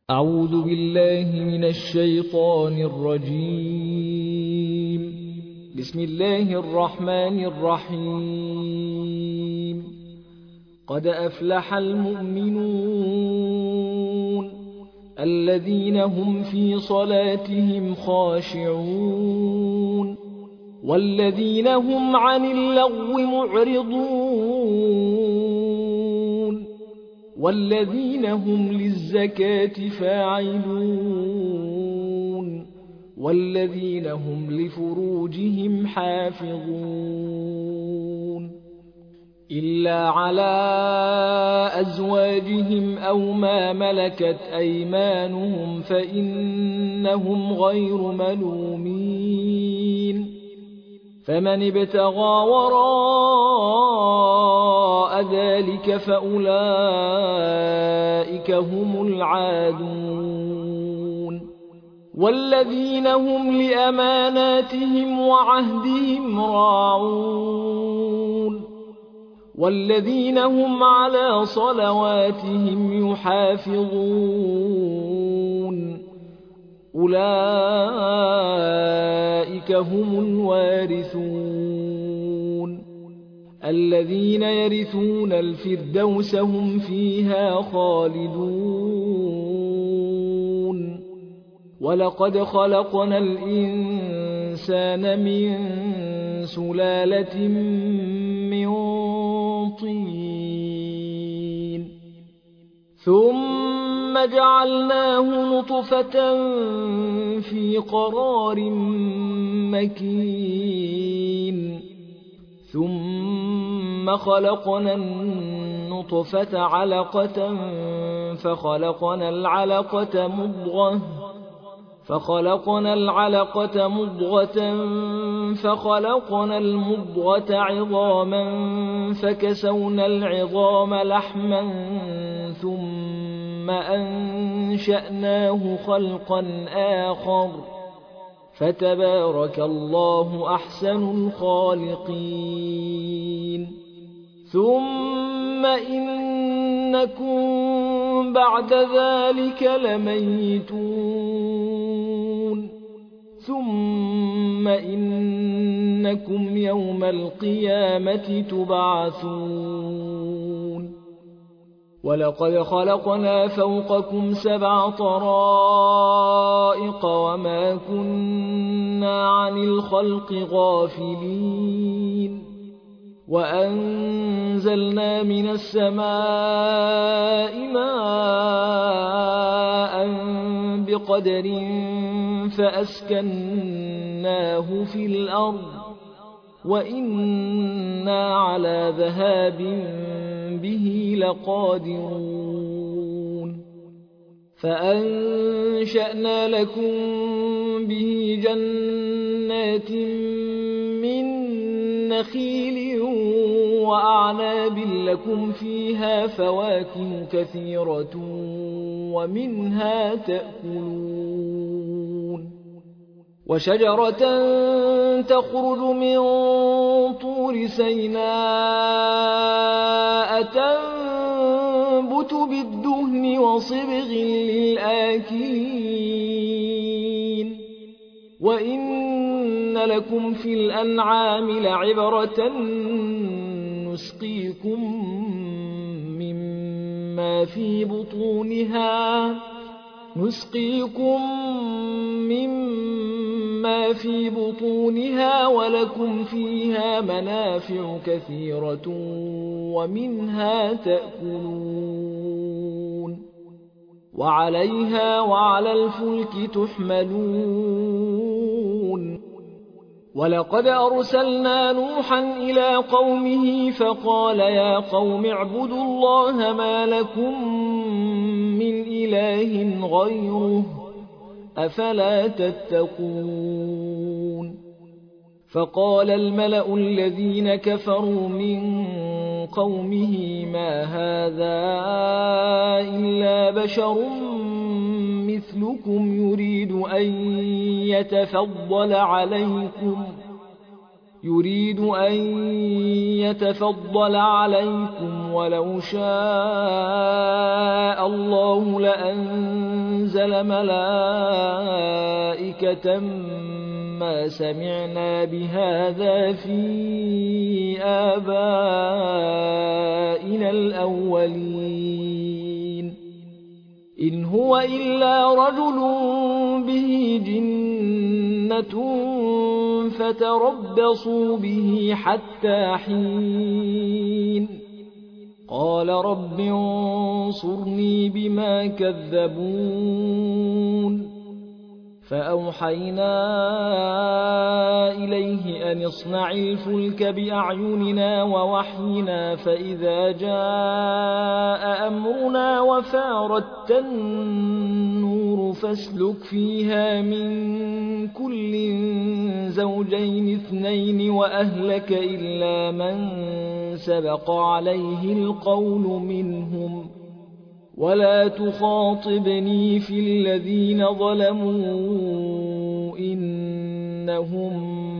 أعوذ بالله من الشيطان الرجيم. بسم الله الرحمن الرحيم. قد أفلح المؤمنون الذين هم في صلاتهم خاشعون والذين هم عن اللغو معرضون والذين هم للزكاة فاعلون والذين هم لفروجهم حافظون إلا على أزواجهم أو ما ملكت أيمانهم فإنهم غير ملومين فمن ابتغى وراء ذلك فأولئك هم العادون والذين هم لأماناتهم وعهدهم راعون والذين هم على صلواتهم يحافظون أولئك هم الوارثون الذين يرثون الفردوس هم فيها خالدون ولقد خلقنا الإنسان من سلالة من طين ثم جعلناه نطفة في قرار مكين ثم خلقنا النطفة علقة فخلقنا العلقة مضغة فخلقنا المضغة عظاما فكسونا العظام لحما ثم أنشأناه خلقا آخر فتبارك الله أحسن الخالقين ثم إنكم بعد ذلك لميتون ثم إنكم يوم القيامة تبعثون ولقد خلقنا فوقكم 7 طرائق وما كنا عن الخلق غافلين وأنزلنا من السماء ماء بقدر فأسكناه في الأرض وإنا على ذهاب به لقادرون فأنشأنا لكم به جنات من نخيل وأعناب لكم فيها فواكه كثيرة ومنها تأكلون وشجرة تخرج من طور سيناء تنبت بالدهن وصبغ للآكلين وإن لكم في الأنعام لعبرة نسقيكم مما في بطونها ولكم فيها منافع كثيرة ومنها تأكلون وعليها وعلى الفلك تحملون ولقد أرسلنا نوحا إلى قومه فقال يا قوم اعبدوا الله ما لكم من إله غيره أفلا تتقون فقال الملأ الذين كفروا من قومه ما هذا إلا بشر مثلكم يريد أن يتفضل عليكم يريد أن يتفضل عليكم ولو شاء الله لأنزل ملائكة ما سمعنا بهذا في آبائنا الأولين إن هو إلا رجل به جنة فتربصوا به حتى حين قال رب انصرني بما كذبون فأوحينا إليه أن اصنع الفلك بأعيننا ووحينا فإذا جاء أمرنا وفارت النور فاسلك فيها من كل زوجين اثنين وأهلك إلا من سبق عليه القول منهم ولا تخاطبني في الذين ظلموا إنهم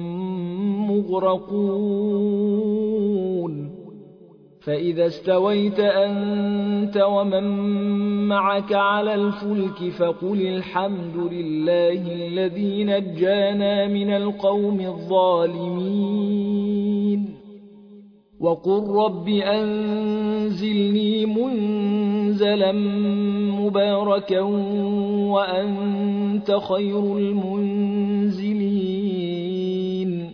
مغرقون فإذا استويت أنت ومن معك على الفلك فقل الحمد لله الذي نجانا من القوم الظالمين وقل رب أنزلني منزلا مباركا وأنت خير المنزلين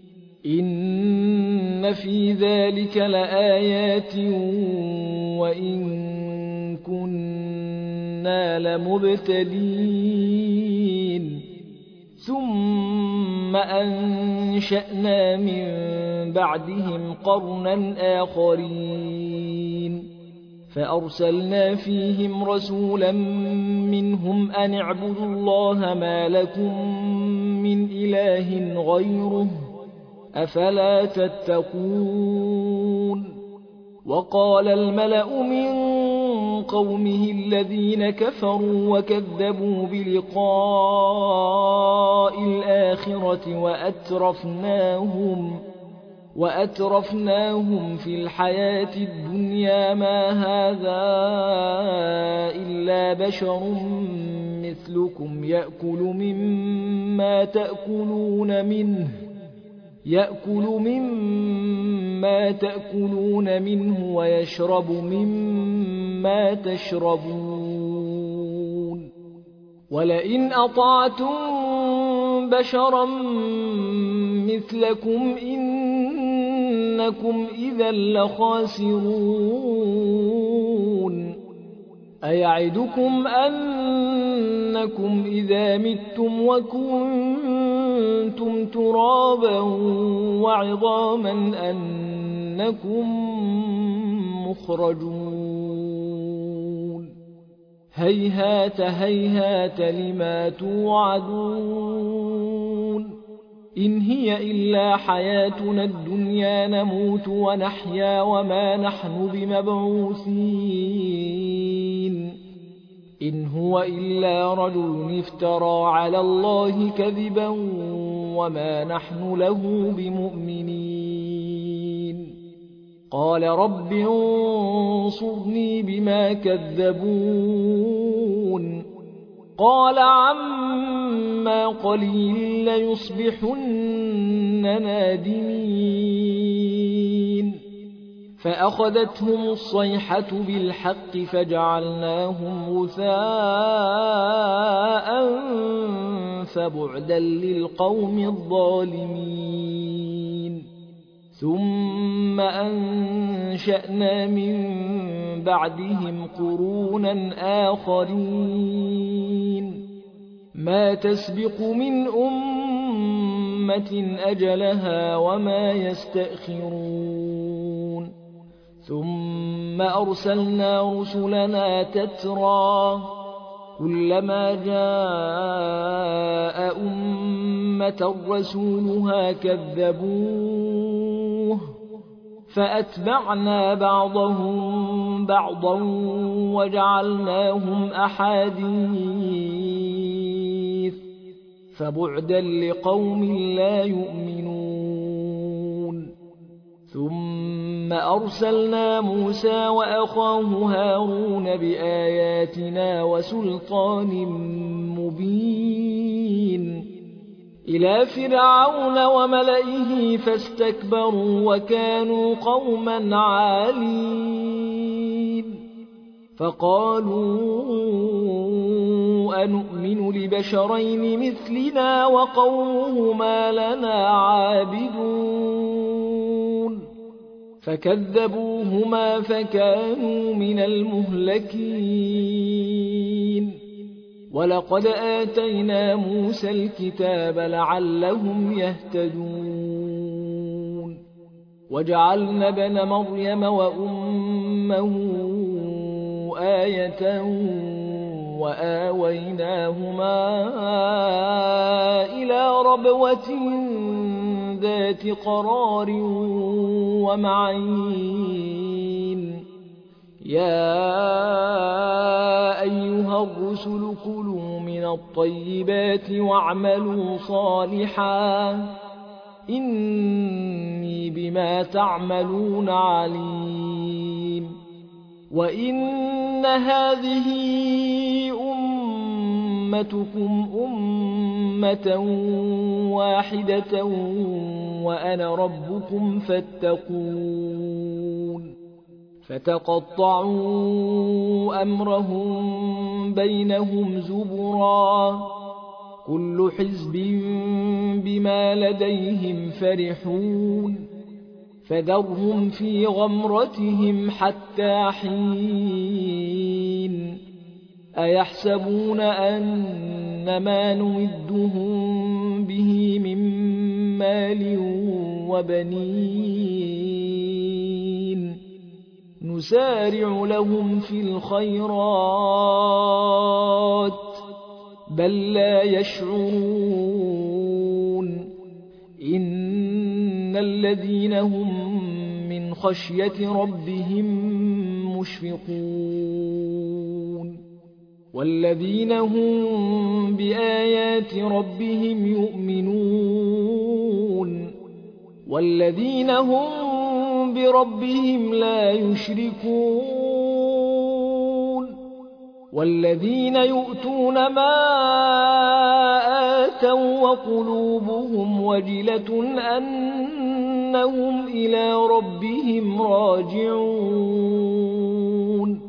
إن في ذلك لآيات وإن كنا لمبتلين ثم أنشأنا من بعدهم قرنا آخرين فأرسلنا فيهم رسولا منهم أن اعبدوا الله ما لكم من إله غيره أفلا تتقون وقال الملأ من قومه الذين كفروا وكذبوا بلقاء الآخرة وأترفناهم في الحياة الدنيا ما هذا إلا بشر مثلكم يأكل مما تأكلون منه ويشرب مما تشربون ولئن أطعتم بشرا مثلكم إنكم إذا لخاسرون أيعدكم أنكم إذا متم وكنتم ترابا وعظاما أنكم مخرجون هيهات هيهات لما توعدون إن هي إلا حياتنا الدنيا نموت ونحيا وما نحن بمبعوثين إن هو إلا رجل افترى على الله كذبا وما نحن له بمؤمنين قال رب انصرني بما كذبون قال عما قليل ليصبحن نادمين فأخذتهم الصيحة بالحق فجعلناهم غثاء فبعدا للقوم الظالمين ثم أنشأنا من بعدهم قرونا آخرين ما تسبق من أمة أجلها وما يستأخرون ثم أرسلنا رسلنا تترى كلما جاء أمة رسولها كذبوه فأتبعنا بعضهم بعضا وجعلناهم أحاديث فبعدا لقوم لا يؤمنون ثم أرسلنا موسى وأخاه هارون بآياتنا وسلطان مبين إلى فرعون وملئه فاستكبروا وكانوا قوما عالين فقالوا أنؤمن لبشرين مثلنا وقومهما لنا عابدون فكذبوهما فكانوا من المهلكين ولقد آتينا موسى الكتاب لعلهم يهتدون وجعلنا ابن مريم وأمه آية وآويناهما إلى ربوة ذات قرار ومعين يا أيها الرسل كلوا من الطيبات واعملوا صالحا إني بما تعملون عليم وإن هذه أمتكم أمة واحدة وأنا ربكم فاتقون فتقطعوا أمرهم بينهم زبرا كل حزب بما لديهم فرحون فذرهم في غمرتهم حتى حين أيحسبون أن ما نمدهم به من مال وبنين نسارع لهم في الخيرات بل لا يشعرون إن الذين هم من خشية ربهم مشفقون والذين هم بآيات ربهم يؤمنون والذين هم بربهم لا يشركون والذين يؤتون ما آتوا وقلوبهم وجلة أنهم إلى ربهم راجعون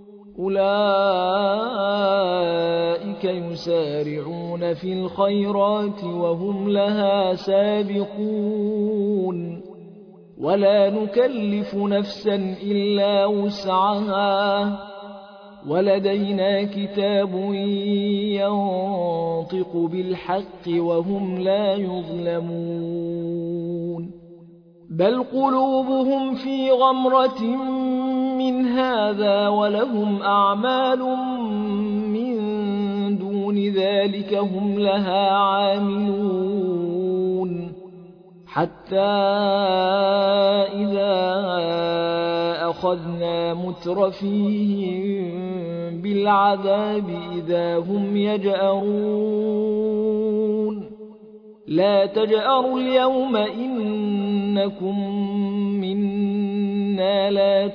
أولئك يسارعون في الخيرات وهم لها سابقون ولا نكلف نفسا إلا وسعها ولدينا كتاب ينطق بالحق وهم لا يظلمون بل قلوبهم في غمرة من هذا ولهم أعمال من دون ذلك هم لها عاملون حتى إذا أخذنا مترفيهم بالعذاب إذا هم يجأرون لا تجأروا اليوم إنكم منا لا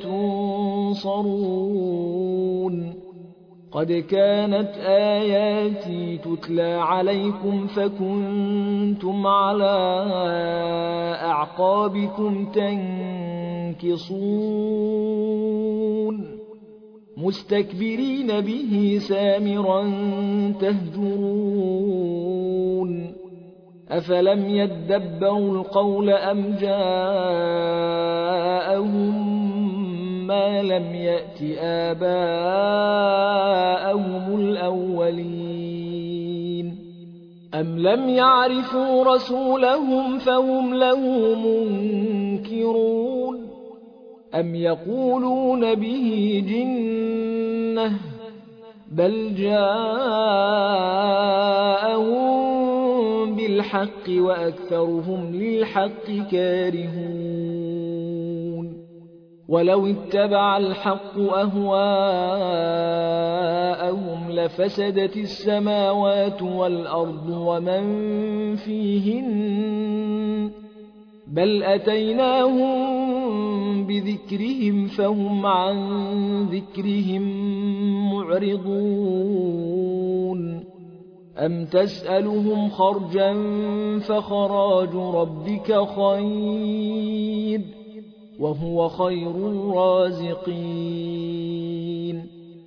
تنصرون قد كانت آياتي تتلى عليكم فكنتم على أعقابكم تنكصون مستكبرين به سامرا تهجرون أفلم يدبروا القول أم جاءهم ما لم يأت آباءهم الأولين أم لم يعرفوا رسولهم فهم له منكرون أم يقولون به جنة بل جاءهم بالحق وأكثرهم للحق كارهون ولو اتبع الحق أهواءهم لفسدت السماوات والأرض ومن فيهن بل أتيناهم بذكرهم فهم عن ذكرهم معرضون أم تسألهم خرجا فخراج ربك خير وهو خير الرازقين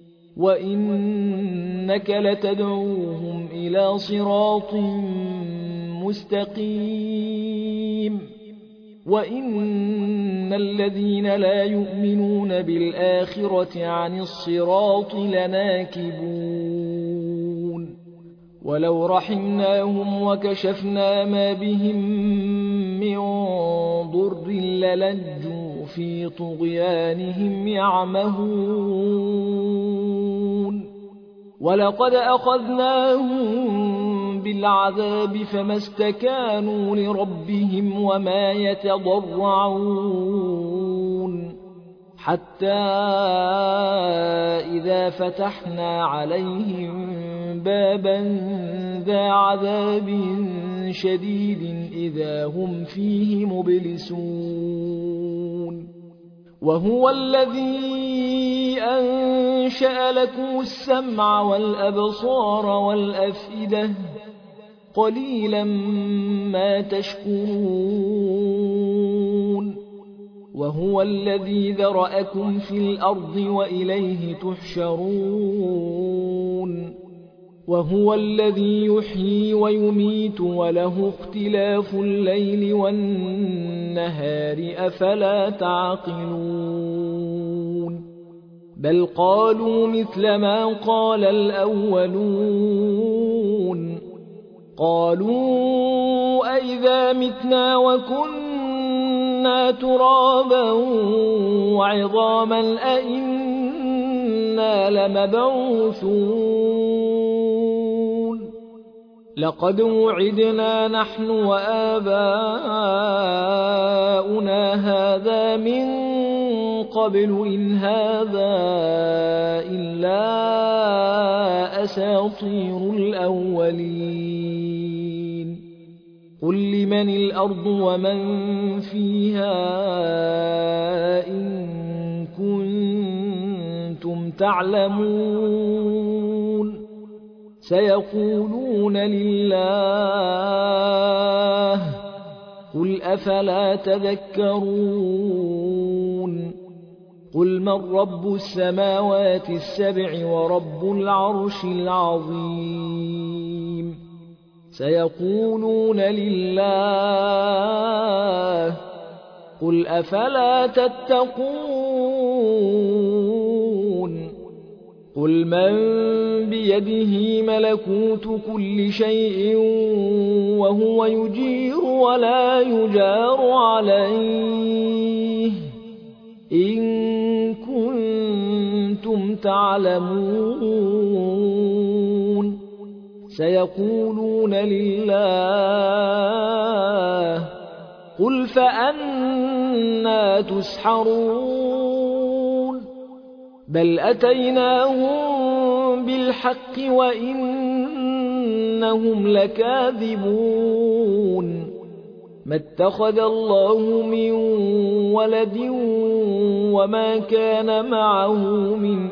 وإنك لتدعوهم إلى صراط مستقيم وإن الذين لا يؤمنون بالآخرة عن الصراط لناكبون ولو رحمناهم وكشفنا ما بهم من ضر للجوا في طغيانهم يعمهون ولقد أخذناهم بالعذاب فما استكانوا لربهم وما يتضرعون حتى إذا فتحنا عليهم بابا ذا عذاب شديد إذا هم فيه مبلسون وهو الذي أنشأ لكم السمع والأبصار والأفئدة قليلا ما تشكرون وهو الذي ذرأكم في الأرض وإليه تحشرون وهو الذي يحيي ويميت وله اختلاف الليل والنهار أفلا تعقلون بل قالوا مثل ما قال الأولون قالوا أئذا متنا وكنا ترابا وعظاما أئنا لمبعوثون لقد وعدنا نحن وآباؤنا هذا من قبل إن هذا إلا أساطير الأولين قل لمن الأرض ومن فيها إن كنتم تعلمون سيقولون لله قل أفلا تذكرون قل من رب السماوات السبع ورب العرش العظيم سيقولون لله قل أفلا تتقون قل من بيده ملكوت كل شيء وهو يجير ولا يجار عليه إن كنتم تعلمون سيقولون لله قل فأنى تسحرون بل أتيناهم بالحق وإنهم لكاذبون ما اتخذ الله من ولد وما كان معه من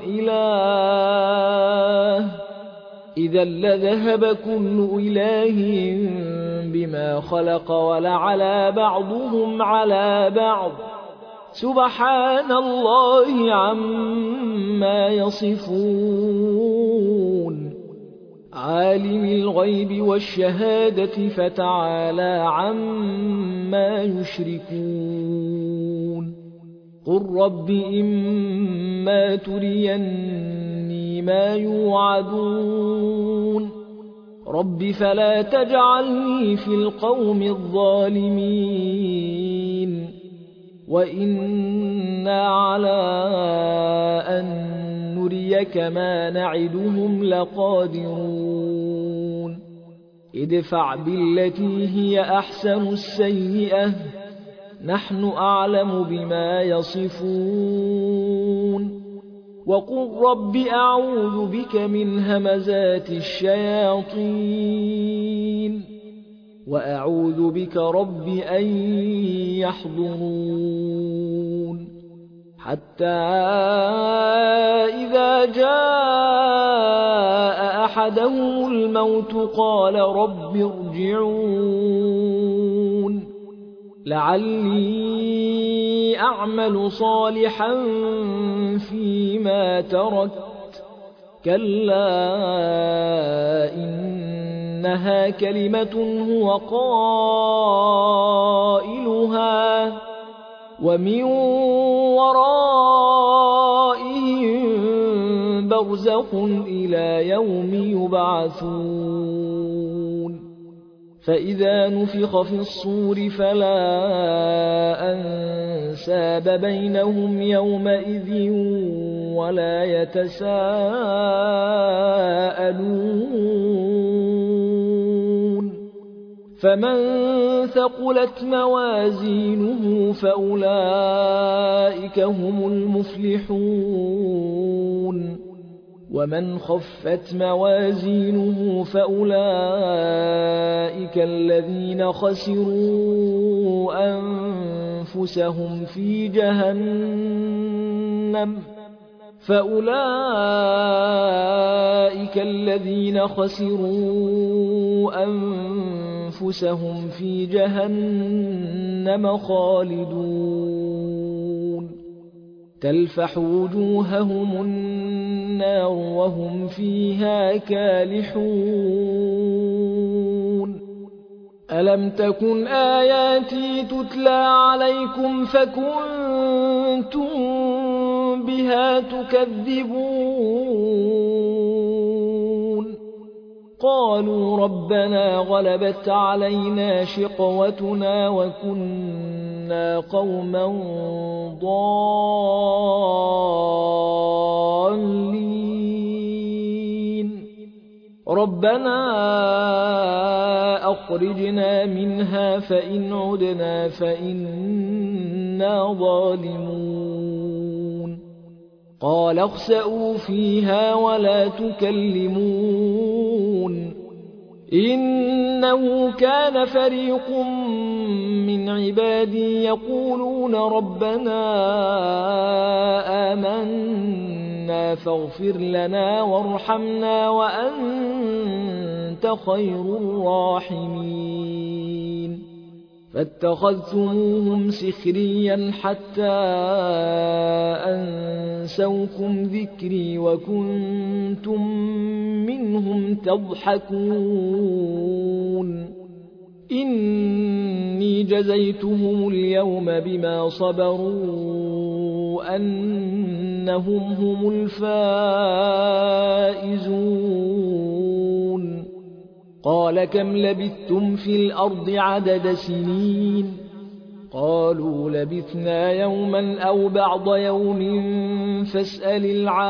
إله إذا لذهب كل إله بما خلق ولعلى بعضهم على بعض سبحان الله عما يصفون عالم الغيب والشهادة فتعالى عما يشركون قل رب إما تريني ما يوعدون رب فلا تجعلني في القوم الظالمين وإنا على أن نريك ما نعدهم لقادرون ادفع بالتي هي أحسن السيئة نحن أعلم بما يصفون وقل رب أعوذ بك من همزات الشياطين وأعوذ بك رب أن يحضرون حتى إذا جاء أحدهم الموت قال رب ارجعون لعلي أعمل صالحا فيما تركت كلا إنها كلمة هو قائلها ومن ورائهم برزخ إلى يوم يبعثون فإذا نفخ في الصور فلا أنساب بينهم يومئذ ولا يتساءلون فمن ثقلت موازينه فأولئك هم المفلحون ومن خفت موازينه فأولئك الذين خسروا أنفسهم في جهنم خالدون تلفح وجوههم النار وهم فيها كالحون ألم تكن آياتي تتلى عليكم فكنتم بها تكذبون قالوا ربنا غلبت علينا شقوتنا وكنا قوما ضالين ربنا أخرجنا منها فإن عدنا فإنا ظالمون قال اخسئوا فيها ولا تكلمون إنه كان فريق من عبادي يقولون ربنا آمنا فاغفر لنا وارحمنا وأنت خير الراحمين فاتخذتموهم سخريا حتى أنسوكم ذكري وكنتم منهم تضحكون إني جزيتهم اليوم بما صبروا أنهم هم الفائزون قال كم لبثتم في الأرض عدد سنين قالوا لبثنا يوما أو بعض يوم فاسأل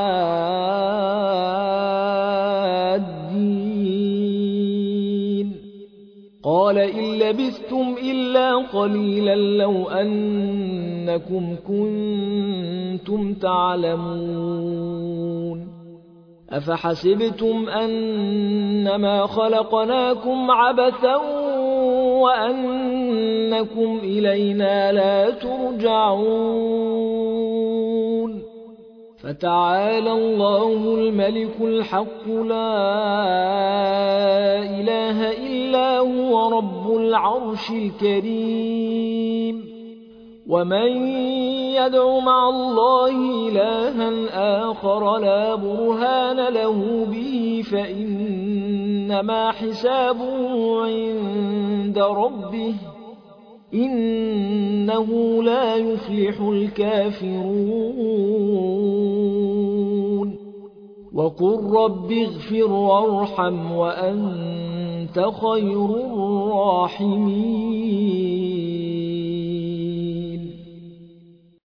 العادين قال إن لبثتم إلا قليلا لو أنكم كنتم تعلمون أفحسبتم أنما خلقناكم عبثا وأنكم إلينا لا ترجعون فتعالى الله الملك الحق لا إله إلا هو رب العرش الكريم ومن يدع مع الله إلها آخر لا برهان له به فإنما حسابه عند ربه إنه لا يفلح الكافرون وقل رب اغفر وارحم وأنت خير الراحمين